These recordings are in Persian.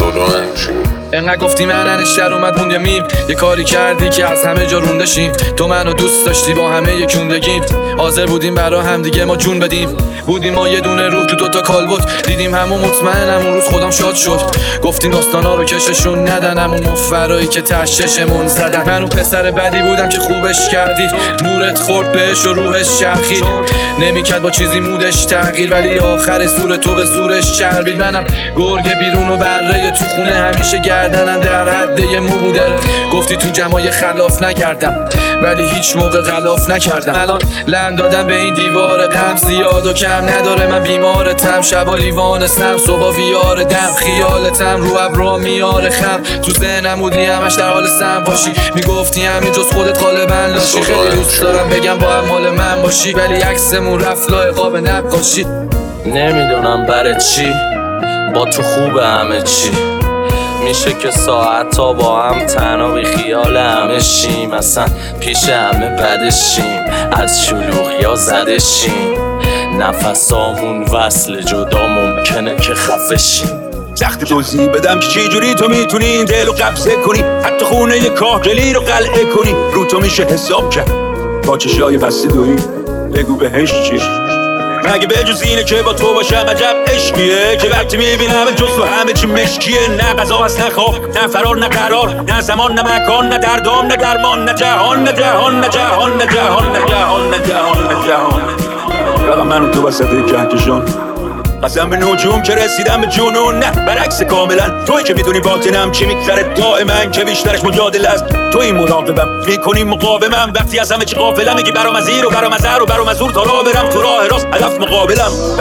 انقدر گفتی من انشتر اومد موند میم، یه کاری کردی که از همه جا رونده شیم. تو منو دوست داشتی با همه یکوندگیم، حاضر بودیم برا هم دیگه ما جون بدیم. بودیم ما یه دونه روح تو دوتا کالبد، دیدیم همون مطمئنم اون روز خودم شاد شد. گفتیم داستانا رو کششون ندنم، اون مفرایی که تششمون زدن. من اون پسر بدی بودم که خوبش کردی، نورت خورد بهش و روحش چرخید. نمیکرد با چیزی مودش تغییر، ولی آخر زور تو به زورش چربید. منم گرگ بیرون و بره تو خونه، همیشه گردنم در حد یه مو بوده. گفتی تو جمعای خلاف نکردم، ولی هیچ موقع غلاف نکردم. الان لم دادم به این دیوار غم، زیاد و کم نداره. من بیمارتم، شبا لیوانستم، صبح ویار دم. خیالتم رو ابرو میاره خم، تو ذهنم بودی همش در حال سم باشی. میگفتی همین جز خودت غالبا لاشی. خیلی دوست دارم بگم با هم مال من باشی، ولی عکسمون رفت لای قاب نقاشی. نمیدونم برای چی با تو خوبه همه چی، میشه که ساعت ها با هم تنها بی خیال همه شیم. اصلا پیش همه بدشیم، از شلوغ یا زدشیم. نفسامون وصل جدا ممکنه که خفشیم. سخت توضیح بدم که چی جوری تو میتونی این دل رو قبضه کنی، حتی خونه یه کاهگلی رو قلعه کنی. رو تو میشه حساب کرد با چشای بسته دوری، بگو بهش چی؟ مگه به جز اینه که با تو باشم عجب عشقیه، که وقتی میبینم جز تو همه چی مشکیه. نه غذا هست نه خواب، نه فرار نه قرار، نه زمان نه مکان، نه دردام نه درمان، نه جهان نه جهان نه جهان نه جهان نه جهان نه جهان نه جهان. فقط من و تو وسط کهکشان، قسم به نجوم که رسیدم به جنون. نه برعکس کاملا، توی که میدونی باطنم چی میگذره دائما، که بیشترش مجادله است. تو این مراقبم میکنی مقاومم، وقتی از همه چی غافلم میگی برام از این و برام از هر و برام از اون. تا راه برم تو راه راست، هدف مقابلم و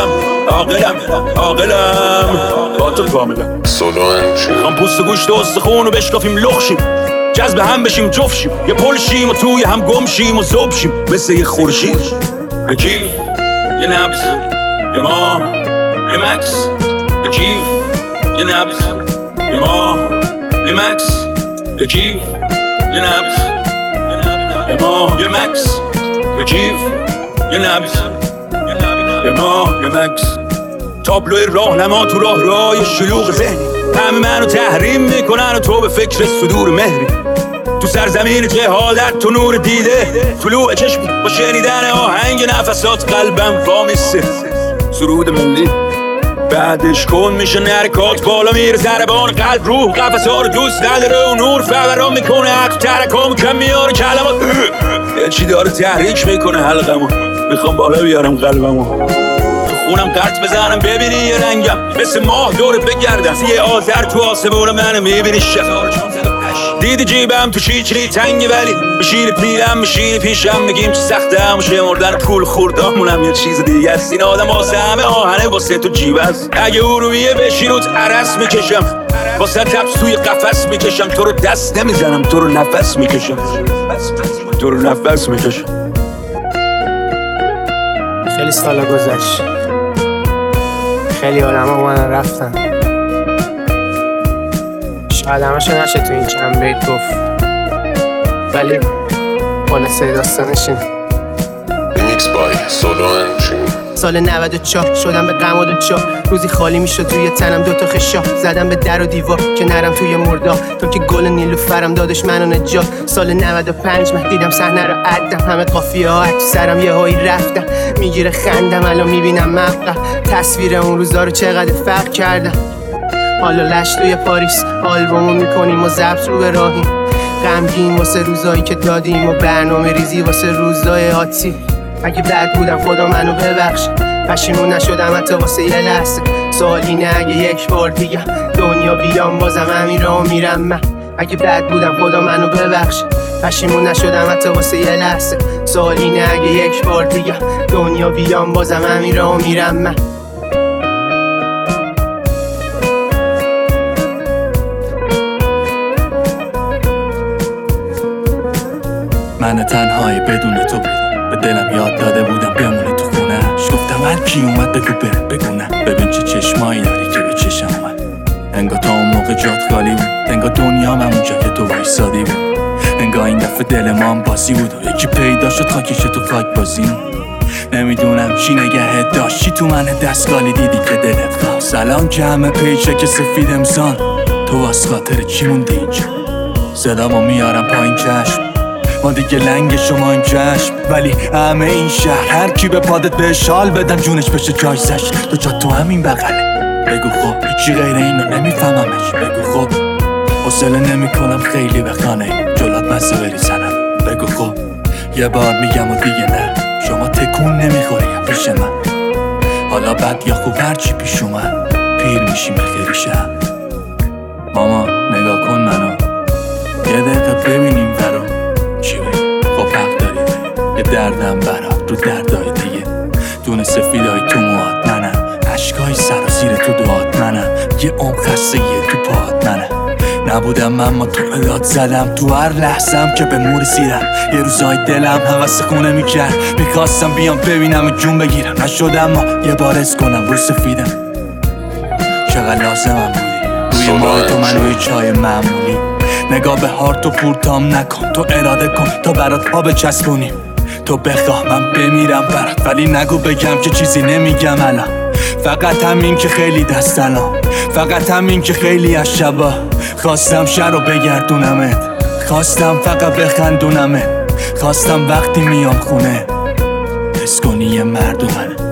عاقلم با تو کاملا. میخوام پوست و گوشت و استخون رو بشکافیم لخشیم، جذب هم بشیم جفشیم، یه پل شیم و توی هم گم شیم و ذوب شیم مثل یه خورشید. یکی یه نبض، یه ماه، یه مکس، یه کیف، یه نبض، یه ماه، یه مکس، یه کیف، یه نبض، یه ماه، یه مکس، یه کیف، یه نبض، یه ماه، یه مکس. تابلوی راهنما تو راه شلوغ ذهنی، همه منو تحریم میکنن و تو به فکر صدور مهری. تو سرزمین جهالت تو نور دیده، طلوع چشم با شنیدن آهنگ نفسات قلبم وامیسته. سرود ملی بعدش کن میشه نرکات، بالا میره ضربان قلب روح قفس‌ها رو دوست نداره و نور فوران میکنه عقل ترکم کم میاره کلمات. یه چی داره تحریک میکنه حلقمو، میخوام بالا بیارم قلبمو. تو خونم قرط بزنم ببینی یه رنگم، مثل ماه دورت بگردم یه آذر تو آسمون منو میبینی شفار چون زد و پش. دیدی جیبم تو چیچری تنگی، ولی بشین پیرم بشین پیشم میگیم چی سخته هم شمردن پول خوردامونم یه چیز دیگه است. این آدم واسه همه آهنه واسه تو جیب است. اگه ارویه بشی روت عرس میکشم، واسه تبس توی قفس میکشم. تو رو دست نمیزنم، تو رو نفس میکشم، تو رو نفس میکشم. خیلی سالا گذشت، خیلی آدم ها اومدن رفتن، شاید همشو نشه تو این چند بیت گفت، ولی خلاصه داستانش اینه. سال 94 شدم به غم و دوچار، روزی خالی میشد توی تنم دوتا خشا، زدم به در و دیوار که نرم توی مردار، تو که گل نیلوفرم دادش منو نجات. سال 95 من دیدم صحنه رو عدم، همه قافیه ها تو سرم یه هایی رفتم، میگیره خندم الان میبینم مبقى تصویر اون روزا رو چقدر فرق کردم. حالا لش توی پاریس آلبومو میکنیم و ضبط رو به راهیم، غمگین واسه روزایی که دادیم و برنامه ریزی واسه روزای آتی. اگه بد بودم خدا منو ببخش، پشیمون نشدم حتی واسه یه لحظه. سوال اینه اگه یک بار دیگه دنیا بیام بازم همین راه میرم من. اگه بد بودم خدا منو ببخش، پشیمون نشدم حتی واسه یه لحظه. سوال اینه اگه یک بار دیگه دنیا بیام بازم همین راه میرم من. من تنهایی بدون تو بودم، به دلم یاد داده بودم بمونه تو خونهش. گفتم هر کی اومد بگو بره، بگو نه. ببین چه چشمایی داری که به چشم اومد، انگار تا اون موقع جات خالی بود، انگار دنیام همونجا که تو وایسادی بود، انگار این دفعه دل ما هم بازی بود و یکی پیدا شد خاکش تو خاک بازی. نمیدونم چی نگهت داشت، چی تو من دستگالی دیدی که دلت خواست. الان که همه پیچه که سفید امسان، تو واسه خاطر چی موندی اینجا؟ صدامو میارم پایین چشم، ما دیگه لنگ شما این چشم، ولی همه این شهر هر کی به پادت بهش حال بدم جونش بشه جایزش. تو جا تو همین بغله، بگو خب هیچی غیر اینو نمیفهممش. بگو خب حوصله نمیکنم خیلی به خانه جلات مزه بری زنم. بگو خب یه بار میگم و دیگه نه، شما تکون نمیخوری پیش من. حالا بد یا خوب هرچی پیش اومد پیر میشیم به خیلی شب. ماما نگاه کن منو، یه دقیقه ببینیم برو چی بگی. خب حق داری یه دردم برات رو دردای دیگه، دونه سفیدای تو موهات منم، عشقای سراسیر تو دعات منم، یه عمر خستگی تو پاهات منم. نبودم من ما تو اداد زدم، تو هر لحظم که به مور رسیدم. یه روزای دلم حوث خونه میکرد، میخواستم بیام ببینم جون بگیرم، نشدم ما یه بار از کنم رو سفیدم. چقدر لازمم بودی روی ماه تو من روی چای معمولی. نگاه به هارت و پورتام نکن، تو اراده کن تا برات پا بچسبونیم. تو بخواه من بمیرم برات، ولی نگو بگم که چیزی نمیگم الان. فقط همین که خیلی دست الان، فقط همین که خیلی از شبا خواستم شهر رو بگردونمت، خواستم فقط بخندونمت، خواستم وقتی میام خونه حس کنی یه مرد و منه.